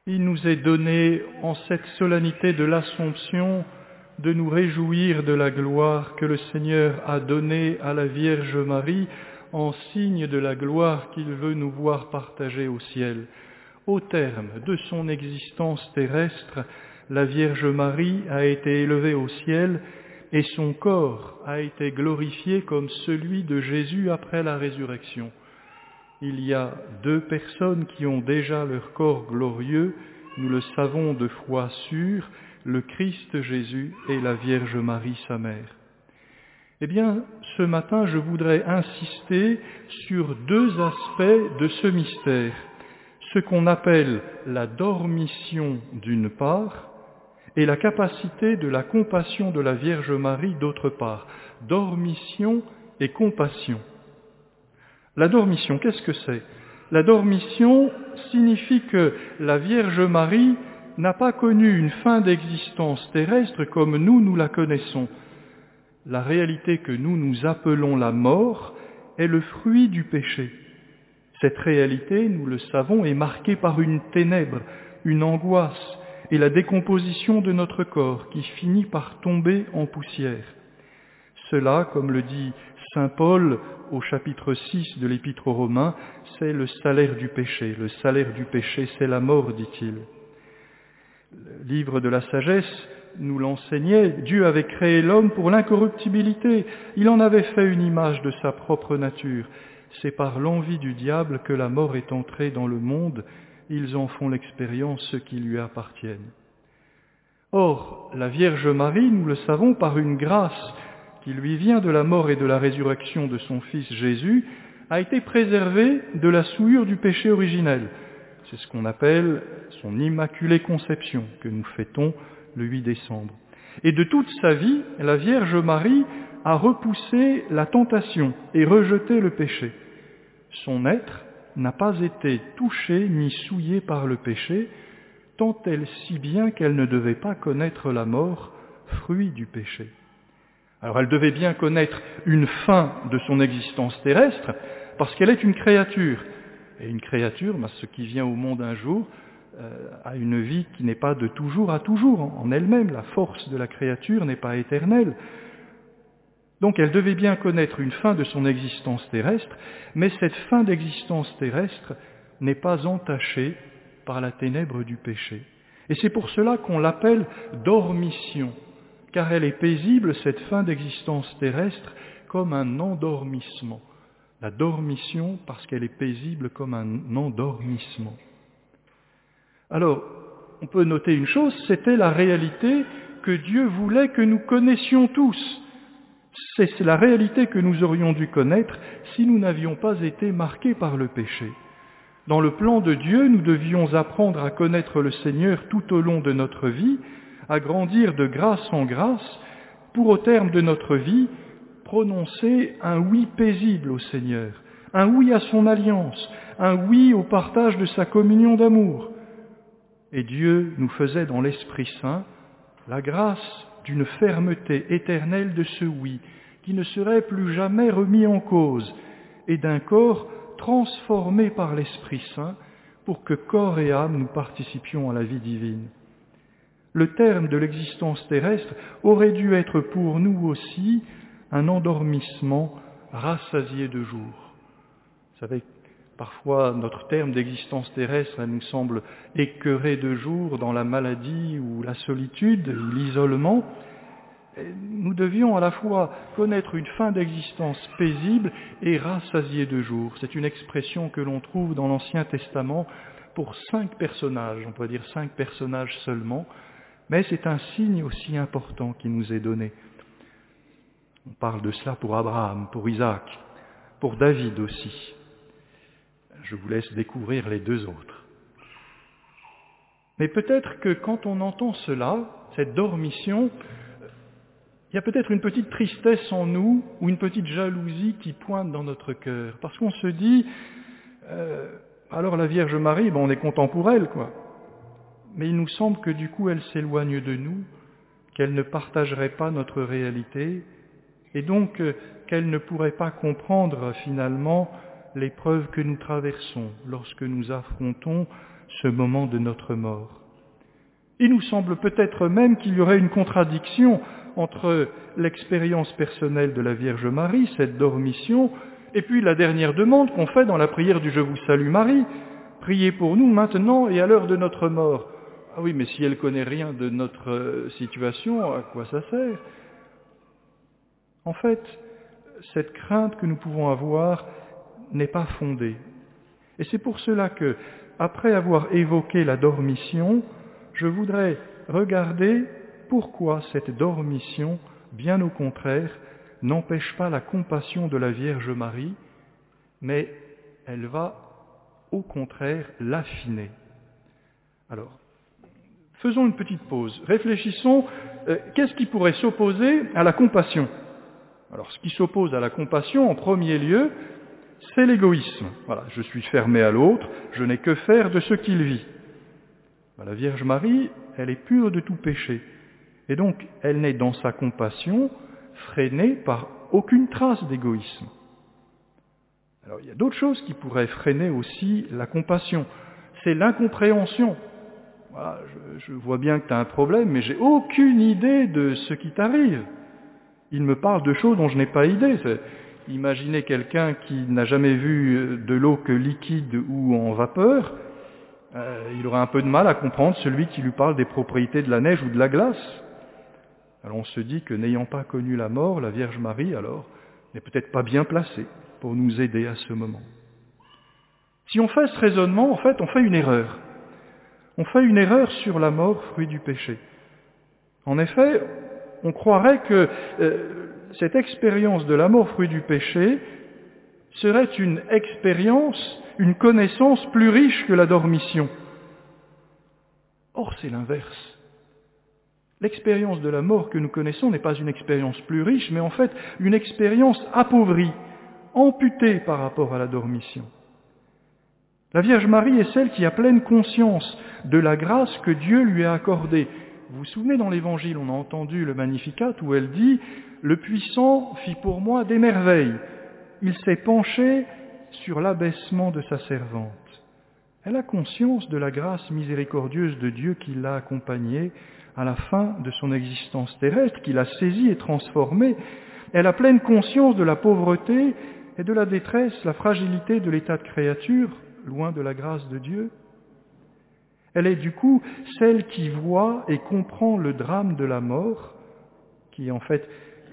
Il nous est donné, en cette solennité de l'Assomption, de nous réjouir de la gloire que le Seigneur a donnée à la Vierge Marie en signe de la gloire qu'il veut nous voir partager au ciel. Au terme de son existence terrestre, la Vierge Marie a été élevée au ciel et son corps a été glorifié comme celui de Jésus après la résurrection. Il y a deux personnes qui ont déjà leur corps glorieux, nous le savons de foi sûre, le Christ Jésus et la Vierge Marie, sa mère. Eh bien, ce matin, je voudrais insister sur deux aspects de ce mystère. Ce qu'on appelle la dormition d'une part et la capacité de la compassion de la Vierge Marie d'autre part. Dormition et compassion. La dormition, qu'est-ce que c'est ? La dormition signifie que la Vierge Marie n'a pas connu une fin d'existence terrestre comme nous la connaissons. La réalité que nous appelons la mort est le fruit du péché. Cette réalité, nous le savons, est marquée par une ténèbre, une angoisse et la décomposition de notre corps qui finit par tomber en poussière. Cela, comme le dit saint Paul au chapitre 6 de l'Épître aux Romains, c'est le salaire du péché. Le salaire du péché, c'est la mort, dit-il. Le livre de la sagesse nous l'enseignait, Dieu avait créé l'homme pour l'incorruptibilité. Il en avait fait une image de sa propre nature. C'est par l'envie du diable que la mort est entrée dans le monde. Ils en font l'expérience, ceux qui lui appartiennent. Or, la Vierge Marie, nous le savons, par une grâce qui lui vient de la mort et de la résurrection de son Fils Jésus, a été préservée de la souillure du péché originel. C'est ce qu'on appelle son Immaculée Conception, que nous fêtons le 8 décembre. Et de toute sa vie, la Vierge Marie a repoussé la tentation et rejeté le péché. Son être n'a pas été touché ni souillé par le péché, tant elle si bien qu'elle ne devait pas connaître la mort, fruit du péché. Alors elle devait bien connaître une fin de son existence terrestre, parce qu'elle est une créature. Et une créature, ce qui vient au monde un jour, a une vie qui n'est pas de toujours à toujours en elle-même. La force de la créature n'est pas éternelle. Donc elle devait bien connaître une fin de son existence terrestre, mais cette fin d'existence terrestre n'est pas entachée par la ténèbre du péché. Et c'est pour cela qu'on l'appelle dormition, car elle est paisible, cette fin d'existence terrestre, comme un endormissement. La dormition, parce qu'elle est paisible comme un endormissement. Alors, on peut noter une chose, c'était la réalité que Dieu voulait que nous connaissions tous. C'est la réalité que nous aurions dû connaître si nous n'avions pas été marqués par le péché. Dans le plan de Dieu, nous devions apprendre à connaître le Seigneur tout au long de notre vie, à grandir de grâce en grâce, pour au terme de notre vie, prononcer un oui paisible au Seigneur, un oui à son alliance, un oui au partage de sa communion d'amour. Et Dieu nous faisait dans l'Esprit Saint la grâce d'une fermeté éternelle de ce oui, qui ne serait plus jamais remis en cause, et d'un corps transformé par l'Esprit Saint, pour que corps et âme nous participions à la vie divine. Le terme de l'existence terrestre aurait dû être pour nous aussi un endormissement rassasié de jour. Vous savez, parfois notre terme d'existence terrestre nous semble écœuré de jour dans la maladie ou la solitude ou l'isolement. Nous devions à la fois connaître une fin d'existence paisible et rassasiée de jour. C'est une expression que l'on trouve dans l'Ancien Testament pour 5 personnages, on peut dire 5 personnages seulement, mais c'est un signe aussi important qui nous est donné. On parle de cela pour Abraham, pour Isaac, pour David aussi. Je vous laisse découvrir les 2 autres. Mais peut-être que quand on entend cela, cette dormition, il y a peut-être une petite tristesse en nous ou une petite jalousie qui pointe dans notre cœur. Parce qu'on se dit, alors la Vierge Marie, on est content pour elle, quoi. Mais il nous semble que du coup elle s'éloigne de nous, qu'elle ne partagerait pas notre réalité, et donc qu'elle ne pourrait pas comprendre finalement l'épreuve que nous traversons lorsque nous affrontons ce moment de notre mort. Il nous semble peut-être même qu'il y aurait une contradiction entre l'expérience personnelle de la Vierge Marie, cette dormition, et puis la dernière demande qu'on fait dans la prière du « Je vous salue Marie », priez pour nous maintenant et à l'heure de notre mort. Ah oui, mais si elle connaît rien de notre situation, à quoi ça sert? En fait, cette crainte que nous pouvons avoir n'est pas fondée. Et c'est pour cela que, après avoir évoqué la dormition, je voudrais regarder pourquoi cette dormition, bien au contraire, n'empêche pas la compassion de la Vierge Marie, mais elle va au contraire l'affiner. Alors, faisons une petite pause. Réfléchissons, qu'est-ce qui pourrait s'opposer à la compassion? Alors, ce qui s'oppose à la compassion, en premier lieu, c'est l'égoïsme. Voilà, je suis fermé à l'autre, je n'ai que faire de ce qu'il vit. La Vierge Marie, elle est pure de tout péché. Et donc, elle n'est dans sa compassion freinée par aucune trace d'égoïsme. Alors, il y a d'autres choses qui pourraient freiner aussi la compassion. C'est l'incompréhension. Voilà, je vois bien que tu as un problème, mais j'ai aucune idée de ce qui t'arrive. Il me parle de choses dont je n'ai pas idée. Imaginez quelqu'un qui n'a jamais vu de l'eau que liquide ou en vapeur, il aurait un peu de mal à comprendre celui qui lui parle des propriétés de la neige ou de la glace. Alors on se dit que n'ayant pas connu la mort, la Vierge Marie, alors, n'est peut-être pas bien placée pour nous aider à ce moment. Si on fait ce raisonnement, en fait, on fait une erreur. On fait une erreur sur la mort, fruit du péché. En effet, on croirait que cette expérience de la mort, fruit du péché, serait une expérience, une connaissance plus riche que la dormition. Or, c'est l'inverse. L'expérience de la mort que nous connaissons n'est pas une expérience plus riche, mais en fait une expérience appauvrie, amputée par rapport à la dormition. La Vierge Marie est celle qui a pleine conscience de la grâce que Dieu lui a accordée. Vous vous souvenez, dans l'Évangile, on a entendu le Magnificat où elle dit « Le puissant fit pour moi des merveilles. Il s'est penché sur l'abaissement de sa servante. » Elle a conscience de la grâce miséricordieuse de Dieu qui l'a accompagnée à la fin de son existence terrestre, qui l'a saisie et transformée. Elle a pleine conscience de la pauvreté et de la détresse, la fragilité de l'état de créature, loin de la grâce de Dieu. Elle est du coup celle qui voit et comprend le drame de la mort, qui est en fait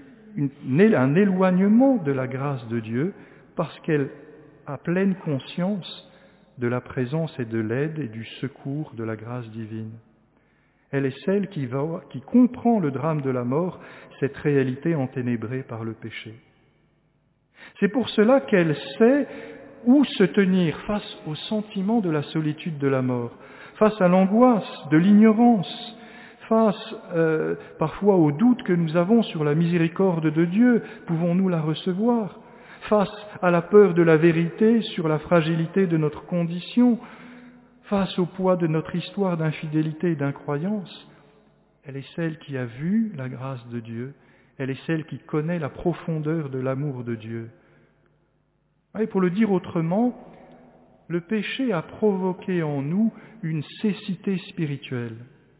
un éloignement de la grâce de Dieu, parce qu'elle a pleine conscience de la présence et de l'aide et du secours de la grâce divine. Elle est celle qui comprend le drame de la mort, cette réalité enténébrée par le péché. C'est pour cela qu'elle sait où se tenir face au sentiment de la solitude de la mort, face à l'angoisse de l'ignorance, face parfois au doute que nous avons sur la miséricorde de Dieu, pouvons-nous la recevoir ? Face à la peur de la vérité sur la fragilité de notre condition, face au poids de notre histoire d'infidélité et d'incroyance, elle est celle qui a vu la grâce de Dieu, elle est celle qui connaît la profondeur de l'amour de Dieu. Et pour le dire autrement, le péché a provoqué en nous une cécité spirituelle.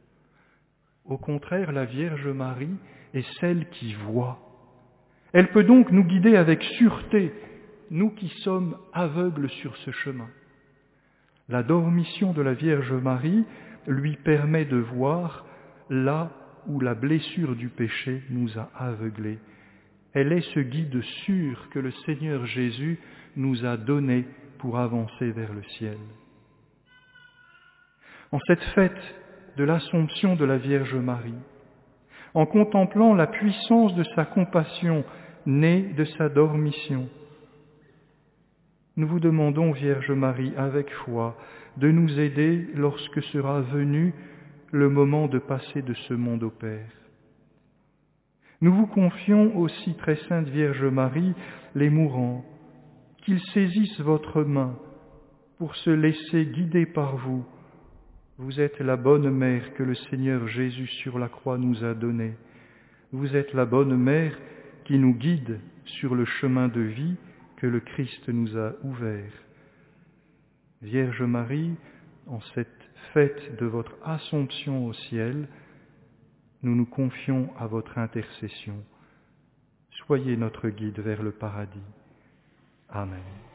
Au contraire, la Vierge Marie est celle qui voit. Elle peut donc nous guider avec sûreté, nous qui sommes aveugles sur ce chemin. La dormition de la Vierge Marie lui permet de voir là où la blessure du péché nous a aveuglés. Elle est ce guide sûr que le Seigneur Jésus nous a donné pour avancer vers le ciel. En cette fête de l'Assomption de la Vierge Marie, en contemplant la puissance de sa compassion née de sa dormition, nous vous demandons, Vierge Marie, avec foi, de nous aider lorsque sera venu le moment de passer de ce monde au Père. Nous vous confions aussi, très sainte Vierge Marie, les mourants, qu'ils saisissent votre main pour se laisser guider par vous. Vous êtes la bonne mère que le Seigneur Jésus sur la croix nous a donnée. Vous êtes la bonne mère qui nous guide sur le chemin de vie que le Christ nous a ouvert. Vierge Marie, en cette fête de votre Assomption au ciel, nous nous confions à votre intercession. Soyez notre guide vers le paradis. Amen.